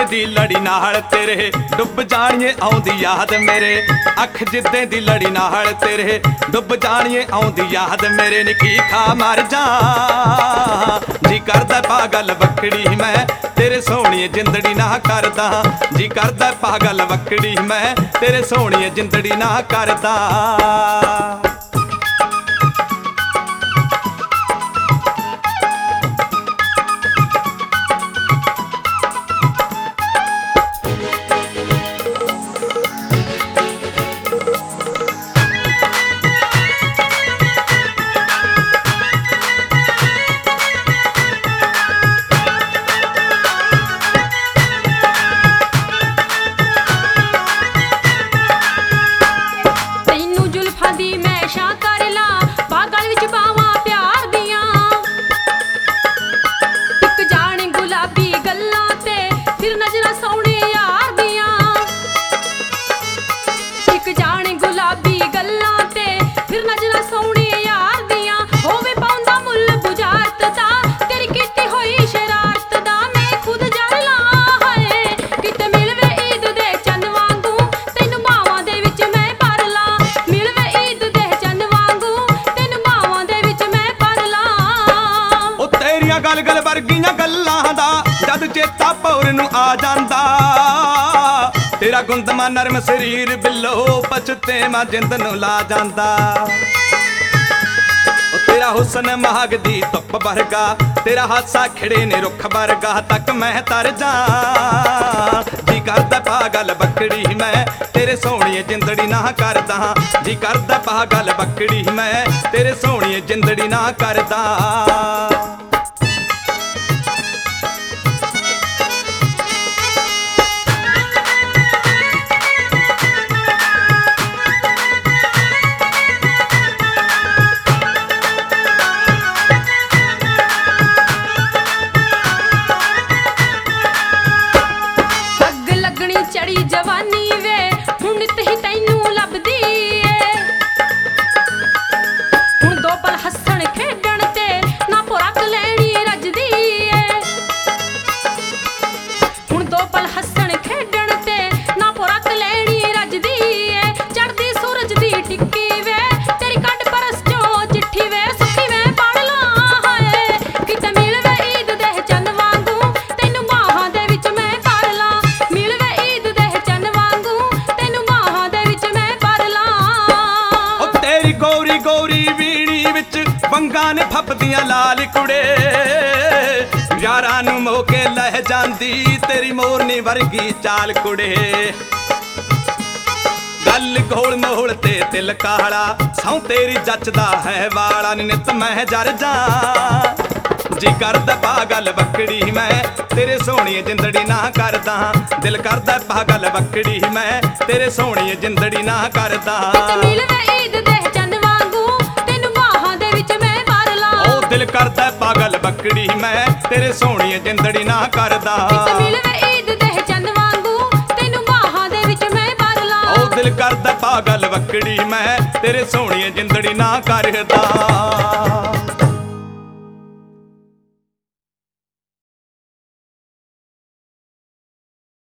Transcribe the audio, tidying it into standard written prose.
ਦੀ ਲੜੀ ਨਾਲ ਤੇਰੇ ਡੁੱਬ ਜਾਣੀਏ ਆਉਂਦੀ ਯਾਦ ਮੇਰੇ। ਅੱਖ ਜਿੱਦੇ ਦੀ ਲੜੀ ਨਾਲ ਤੇਰੇ ਡੁੱਬ ਜਾਣੀਏ ਆਉਂਦੀ ਯਾਦ ਮੇਰੇ। ਨੀ ਕੀ ਖਾ ਮਰ ਜਾ ਜੀ ਕਰਦਾ ਪਾਗਲ ਵਕੜੀ ਮੈਂ ਤੇਰੇ ਸੋਹਣੀਏ ਜਿੰਦੜੀ ਨਾ ਕਰਦਾ। ਜੀ ਕਰਦਾ ਪਾਗਲ ਵਕੜੀ ਮੈਂ ਤੇਰੇ ਸੋਹਣੀਏ ਜਿੰਦੜੀ ਨਾ ਕਰਦਾ। ਗਲ ਗਲ ਵਰਗੀਆਂ ਗੱਲਾਂ ਦਾ ਜਦ ਚੇਤਾ ਭੌਰ ਨੂੰ ਆ ਜਾਂਦਾ। ਤੇਰਾ ਗੁੰਦਮਾ ਨਰਮ ਸਰੀਰ ਬਿੱਲੋ ਪਛਤੇ ਮੈਂ ਜਿੰਦ ਨੂੰ ਲਾ ਜਾਂਦਾ। ਤੇਰਾ ਹੁਸਨ ਮਹਾਗ ਦੀ ਧੁੱਪ ਵਰਗਾ ਤੇਰਾ ਹਾਸਾ ਖਿੜੇ ਨੇ ਰੁੱਖ ਵਰਗਾ ਤੱਕ ਮੈਂ ਤਰ ਜਾ। ਜੀ ਕਰਦਾ ਪਾਗਲ ਵਕੜੀ ਮੈਂ ਤੇਰੇ ਸੋਹਣੀਏ ਜਿੰਦੜੀ ਨਾ ਕਰਦਾ। ਜੀ ਕਰਦਾ ਪਾਗਲ ਵਕੜੀ ਮੈਂ ਤੇਰੇ ਸੋਹਣੀਏ ਜਿੰਦੜੀ ਨਾ ਕਰਦਾ। ਚੜੀ ਜਵਾਨੀ ਵੇ ਹੁਣ ਨਿਤ ਹੀ ਤੈਨੂੰ ਲੱਭਦੀ ਏ। ਹੁਣ ਦੋ ਪਲ ਹੱਸਣ ਖੇਡਣ ਤੇ ਨਾ ਪੁਰਖ ਲੈਣੀ ਰੱਜਦੀ ਏ। ਹੁਣ ਦੋ ਪਲ ਹੱਸਣ ਖੇਡਣ ਤੇ ਨਾ ਪੁਰਖ ਲੈਣੀ ਰੱਜਦੀ ਏ। ਚੜਦੀ ਸੂਰਜ ਦੀ ਟਿੱਕੀ ਵੇ ਤੇਰੀ ਕੱਢ ਪਰਸ ਚੋਂ ਚਿੱਠੀ ਵੇ ਸੁੱਖੀ ਵੇ ਪੜ ਲਾਂ ਹਾਏ ਕਿਤੇ ਮਿਲ ਵੇ ਈਦ ਦੇ ਚੰਨ ਵਾਂਗੂ ਤੈਨੂੰ ਬਾਹਾਂ ਦੇ ਵਿੱਚ ਮੈਂ ਭਰ ਲਾਂ। ਮਿਲ ਵੇ ਗੋਰੀ ਗੋਰੀ ਵੀਣੀ ਵਿੱਚ ਵੰਗਾਂ ਨੇ ਫੱਬਦੀਆਂ ਲਾਲ ਕੁੜੇ। ਯਾਰਾਂ ਨੂੰ ਮੋਕੇ ਲੈ ਜਾਂਦੀ ਤੇਰੀ ਮੋਰਨੀ ਵਰਗੀ ਚਾਲ ਕੁੜੇ। ਗੱਲ ਗੋਲ ਮੋਲ ਤੇ ਤਿਲ ਕਾਲਾ ਸੌ ਤੇਰੀ ਜੱਚਦਾ ਹੈ ਵਾਲਾ ਨਿਤ ਮੈਂ ਜਰ ਜਾ। ਜੀ ਕਰਦਾ ਪਾਗਲ ਵਕੜੀ ਮੈਂ ਤੇਰੇ ਸੋਹਣੀਏ ਜਿੰਦੜੀ ਨਾ ਕਰਦਾ। ਦਿਲ ਕਰਦਾ ਪਾਗਲ ਵਕੜੀ ਮੈਂ ਤੇਰੇ ਸੋਹਣੀਏ ਜਿੰਦੜੀ ਨਾ ਕਰਦਾ। ਦਿਲ ਕਰਦਾ ਪਾਗਲ ਵਕੜੀ ਮੈਂ ਤੇਰੇ ਸੋਹਣੀਏ ਜਿੰਦੜੀ ਨਾ ਕਰਦਾ। ਮਿਲ ਵੇ ਈਦ ਦੇ ਚੰਨ ਵਾਂਗੂ ਤੈਨੂੰ ਬਾਹਾਂ ਦੇ ਵਿੱਚ ਮੈਂ ਭਰ ਲਾਂ। ਦਿਲ ਕਰਦਾ ਪਾਗਲ ਵਕੜੀ ਮੈਂ ਤੇਰੇ ਸੋਹਣੀਏ ਜਿੰਦੜੀ ਨਾ ਕਰਦਾ।